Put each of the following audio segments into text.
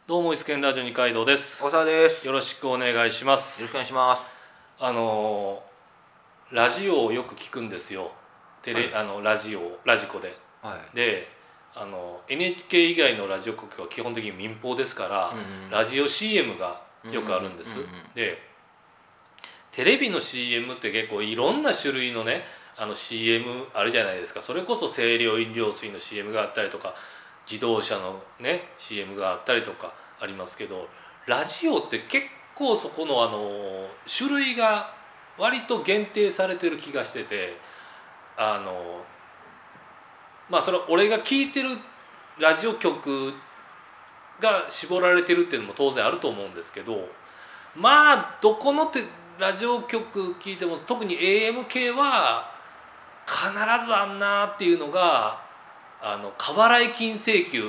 どうもイスケンラジオ二階堂です。 大沢です。 よろしくお願いします。 よろしくお願いします。 ラジオをよく聞くんですよ。 はい、 ラジコで。 はい。 で、NHK 以外のラジオ局は基本的に民放ですから、ラジオ CM がよくあるんです。で、テレビの CM って結構いろんな種類のね、CM あるじゃないですか。それこそ清涼飲料水の CM があったりとか、自動車のね CM があったりとかありますけど、ラジオって結構そこの種類が割と限定されてる気がしてて、まあそれは俺が聞いてるラジオ局が絞られてるっていうのも当然あると思うんですけど、まあどこのラジオ局聞いても特に AM 系は必ずあんなっていうのが過払い金請求の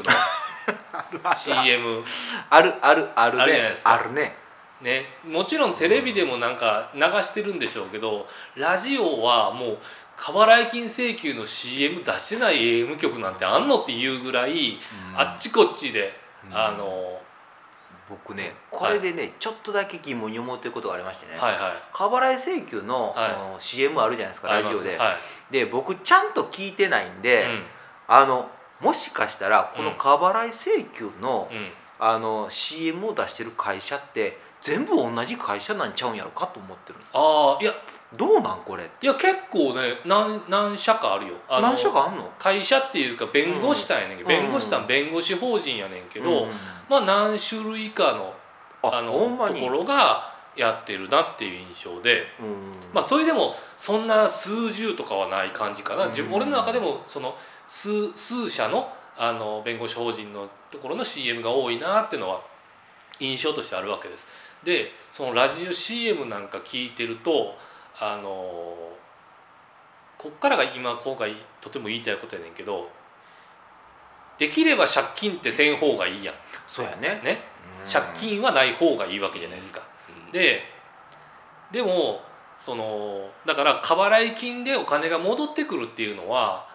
CM あるあるあるね。 あるじゃないですか。 あるね。 ね、もちろんテレビでもなんか流してるんでしょうけど、ラジオはもう過払い金請求の CM 出してない AM 局なんてあんのっていうぐらい、あっちこっちで、 僕ね、これでね、ちょっとだけ疑問に思ってることがありましてね、 はいはい、 過払い請求の、 はい、 その CM あるじゃないですか、ラジオで、 はい、 で僕ちゃんと聞いてないんで、もしかしたらこの過払い請求の、CM を出してる会社って全部同じ会社なんちゃうんやろかと思ってるんです。 いやどうなんこれ。 いや結構ね、何社かあるよ。 何社かあんの。 会社っていうか弁護士さんやねんけど、弁護士さん弁護士法人やねんけど、まあ何種類かのところがやってるなっていう印象で、まあそれでもそんな数十とかはない感じかな。俺の中でもその数社の弁護士法人のところの CM が多いなっていうのは印象としてあるわけです。でそのラジオ CM なんか聞いてるとこっからが今回とても言いたいことやねんけど、できれば借金ってせん方がいいやん。 そうやね。 借金はない方がいいわけじゃないですか。でもだから過払い金でお金が戻ってくるっていうのは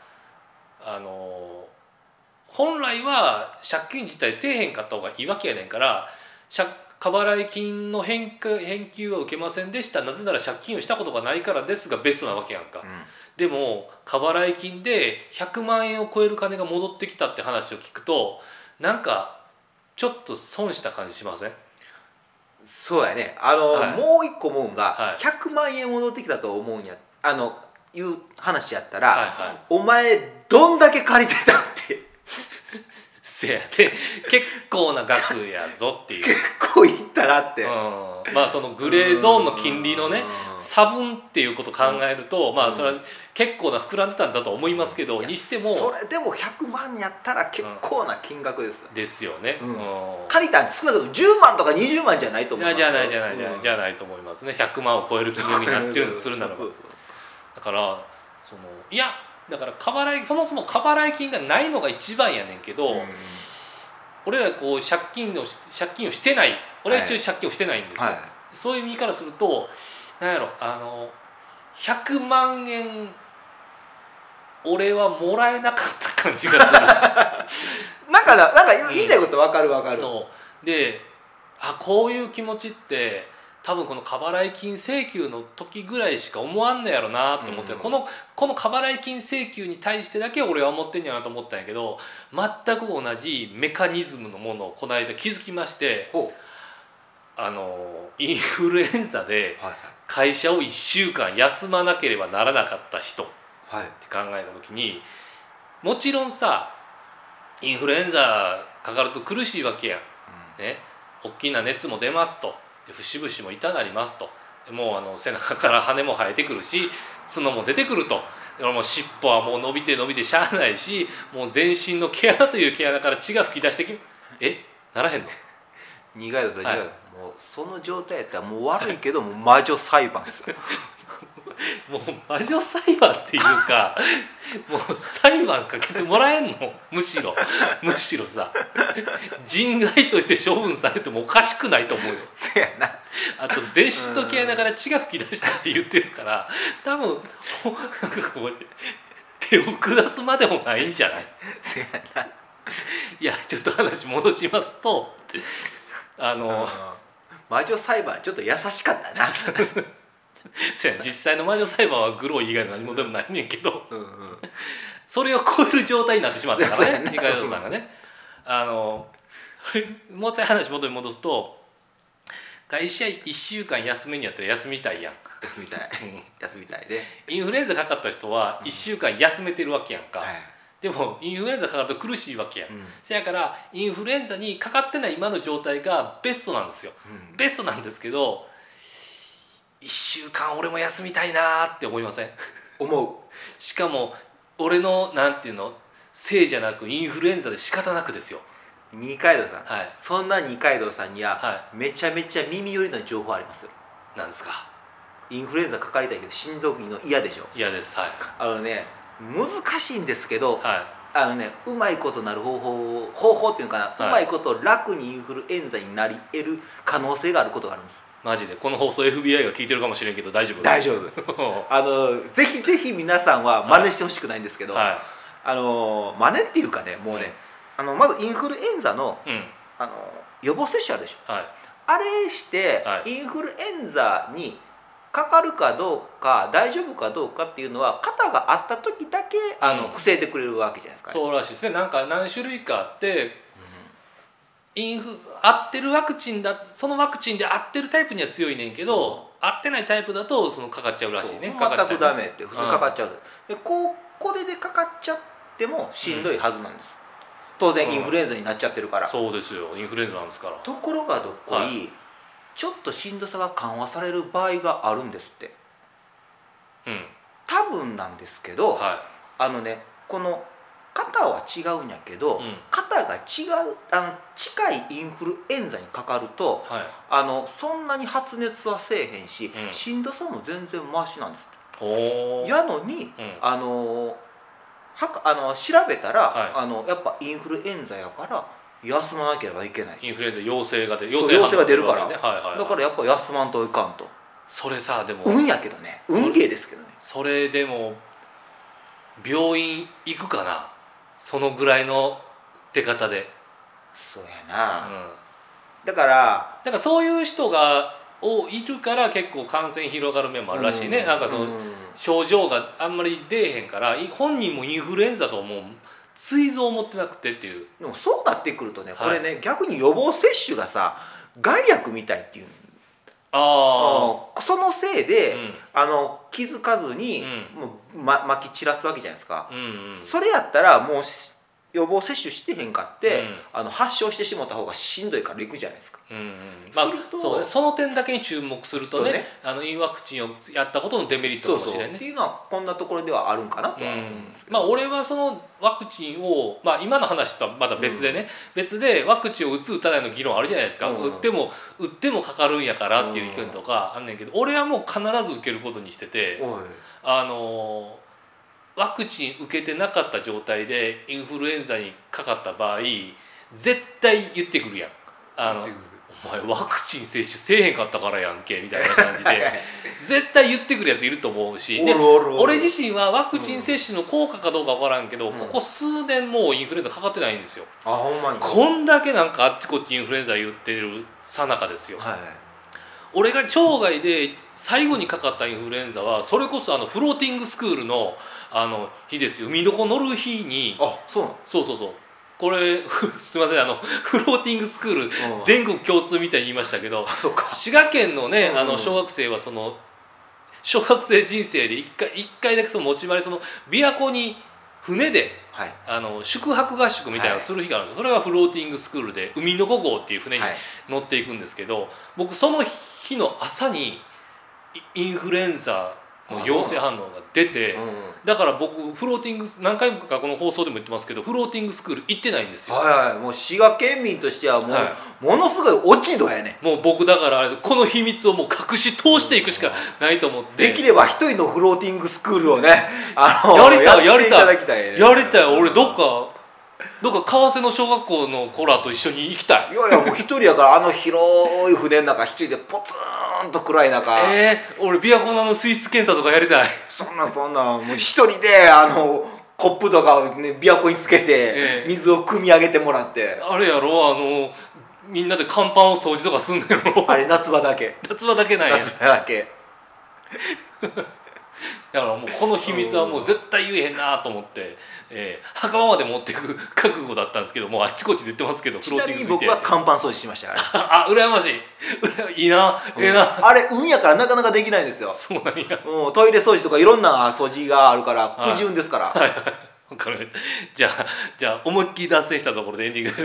本来は借金自体せえへんかった方がいいわけやねんから、過払い金の返金は受けませんでした、なぜなら借金をしたことがないからですがベストなわけやんか。でも過払い金で100万円を超える金が戻ってきたって話を聞くと、なんかちょっと損した感じしません？ そうやね。もう一個思うんが、100万円戻ってきたと思うんやいう話やったら、お前どんだけ借りてたってせやで結構な額やぞっていう結構いったなって、 まあそのグレーゾーンの金利のね差分っていうことを考えると、まあそれは結構な膨らんでたんだと思いますけど、にしてもそれでも100万やったら結構な金額です、 ですよね。 借りたん少なくとも10万とか20万じゃないと思います。 じゃないと思いますね。100万を超える金額になってるんですするならば。だからだからそもそも過払い金がないのが一番やねんけど、俺らこう借金をしてない、俺は一応借金をしてないんですよ。そういう意味からするとなんやろ100万円俺はもらえなかった感じがするなんか言いたいこと分かるで、こういう気持ちって多分この過払い金請求の時ぐらいしか思わんのやろなと思って、この過払い金請求に対してだけ俺は思ってんやなと思ったんやけど、全く同じメカニズムのものをこの間気づきまして、インフルエンザで会社を1週間休まなければならなかった人って考えた時に、もちろんさインフルエンザかかると苦しいわけやん、大きな熱も出ますと、節々も痛なりますと、もう背中から羽も生えてくるし角も出てくると、もう尻尾はもう伸びてしゃあないし、もう全身の毛穴という毛穴から血が噴き出してならへんの？ 苦いですよ、もうその状態やったらもう悪いけどもう魔女裁判ですよもう魔女裁判っていうかもう裁判かけてもらえんの？むしろさ人外として処分されてもおかしくないと思うよ。 せやな。 あと全身の毛穴から血が噴き出したって言ってるから、多分なんかこう手を下すまでもないんじゃない？ せやな。 いやちょっと話戻しますと魔女裁判ちょっと優しかったな実際の魔女裁判はグロー以外の何もでもないねんけどそれを超える状態になってしまったからね二階堂さんがねもう一回話元に戻すと会社1週間休みにやったら休みたいやん休みたい休みたいでインフルエンザかかった人は1週間休めてるわけやんか、でもインフルエンザかかると苦しいわけやん、せやからインフルエンザにかかってない今の状態がベストなんですよ、ベストなんですけど1週間俺も休みたいなって思いません？ 思う。 しかも俺のなんていうのせいじゃなくインフルエンザで仕方なくですよ。 二階堂さん、 はい、 そんな二階堂さんには、 はめちゃめちゃ耳寄りな情報ありますよ。 なんですか？ インフルエンザかかりたいけどしんどいの嫌でしょ。 嫌です。はい。 難しいんですけど、 はい、 うまいことなる方法っていうのかな、うまいこと楽にインフルエンザになり得る可能性があることがあるんです。 マジでこの放送 FBI が聞いてるかもしれんけど大丈夫？ 大丈夫ぜひぜひ皆さんは真似してほしくないんですけど、 はい、 真似っていうかねもうね、まずインフルエンザの、予防接種あるでしょ、 はい、 あれして、インフルエンザにかかるかどうか大丈夫かどうかっていうのは肩があった時だけ防いでくれるわけじゃないですか、 そうらしいですね。なんか何種類かあって、合ってるワクチンだそのワクチンで合ってるタイプには強いねんけど、合ってないタイプだとそのかかっちゃうらしいね。 全くダメって普通かかっちゃう、でこれでかかっちゃってもしんどいはずなんです、当然インフルエンザになっちゃってるから、 そうですよ、インフルエンザなんですから。 ところがどっこい、ちょっとしんどさが緩和される場合があるんですって、多分なんですけど、この肩は違うんやけど、肩が違う近いインフルエンザにかかると、そんなに発熱はせえへんし、しんどさも全然マシなんですって。やのに、調べたら、やっぱインフルエンザやから休まなければいけない。 インフルエンザ陽性が出るから、だからやっぱ休まんといかんと。 それさでも運やけどね、運ゲーですけどね。 それでも病院行くかな、そのぐらいの出方で。 そうやな、だからそういう人がいるから結構感染広がる面もあるらしいね、なんかその症状があんまり出えへんから本人もインフルエンザともう膵臓を持ってなくてっていう。 でもそうなってくるとね、これね、逆に予防接種がさ害悪みたいっていう、そのせいで、気づかずに、もうまき散らすわけじゃないですか、それやったらもう予防接種してへんかって、発症してしまった方がしんどいから行くじゃないですか。 その点だけに注目するとね、インワクチンをやったことのデメリットかもしれないね。 っていうのはこんなところではあるんかなとは思うんですけど、 俺はそのワクチンを、今の話とはまた別でね、別でワクチンを打つ打たないの議論あるじゃないですか、打ってもかかるんやからっていう意見とかあんねんけど、俺はもう必ず受けることにしてて、ワクチン受けてなかった状態でインフルエンザにかかった場合絶対言ってくるやん。お前ワクチン接種せえへんかったからやんけみたいな感じで絶対言ってくるやついると思うし、で俺自身はワクチン接種の効果かどうか分からんけど、ここ数年もうインフルエンザかかってないんですよ。 ほんまにこんだけなんかあっちこっちインフルエンザ言ってるさなかですよ、俺が生涯で最後にかかったインフルエンザはそれこそフローティングスクールの日ですよ。海の子乗る日に。そうこれすいませんフローティングスクール全国共通みたいに言いましたけど、滋賀県のね小学生はその小学生人生で一回だけその持ち回りその琵琶湖に船で、宿泊合宿みたいなのをする日があるんですよ。それがフローティングスクールで海の子号っていう船に乗っていくんですけど、僕その日の朝にインフルエンザの陽性反応が出て、だから僕フローティング何回もかこの放送でも言ってますけどフローティングスクール行ってないんですよ。 もう滋賀県民としてはもう、ものすごい落ち度やね。 もう僕だからこの秘密をもう隠し通していくしかないと思って、 できれば一人のフローティングスクールをねやりたい俺どっか川瀬の小学校の子らと一緒に行きたい。 いやもう一人やから広い船の中一人でポツンと暗い中、 俺琵琶湖の水質検査とかやりたい。 そんなもう一人でコップとかをね琵琶湖につけて水を汲み上げてもらって、 あれやろみんなで甲板を掃除とかすんねやろ。 あれ夏場だけ夏場だけなんや。 夏場だけだからもうこの秘密はもう絶対言えへんなと思って、墓場まで持っていく覚悟だったんですけど、もうあっちこっちで言ってますけど、 ちなみに僕は甲板掃除しましたからあ、羨ましい。いいな、な。 あれ運やからなかなかできないんですよ。 そうなんや。 トイレ掃除とかいろんな掃除があるから苦渋ですから。 はいはい、わかりました。じゃあ思いっきり脱線したところでエンディングです。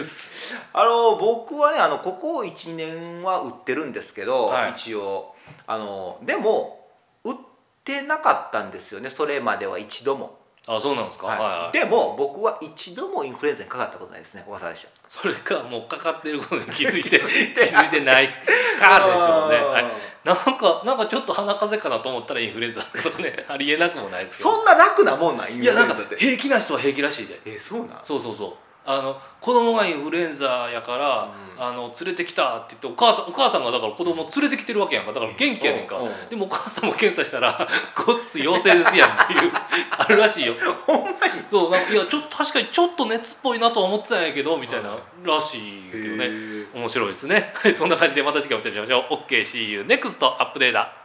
僕はねここ1年は売ってるんですけど、一応でも売ってなかったんですよね、それまでは一度も。 あ、そうなんですか。 でも僕は一度もインフルエンザにかかったことないですね、小笠原でした。 それかもうかかってることに気づいてないかでしょうね。なんかちょっと鼻風邪かなと思ったらインフルエンザとかね、ありえなくもないですけど。 そんな楽なもんなん？インフルエンザって。 いやなんか平気な人は平気らしいで。 そうなん？ そう子供がインフルエンザやから、連れてきたって言ってお母さんがだから子供を連れてきてるわけやんか。だから元気やねんか。でもお母さんも検査したらごっつ陽性ですやんっていうあるらしいよ。 ほんまに？ そういや確かにちょっと熱っぽいなとは思ってたんやけどみたいならしいけどね。面白いですね。はい、そんな感じでまた次回お会いしましょう。 OK, see you next アップデート。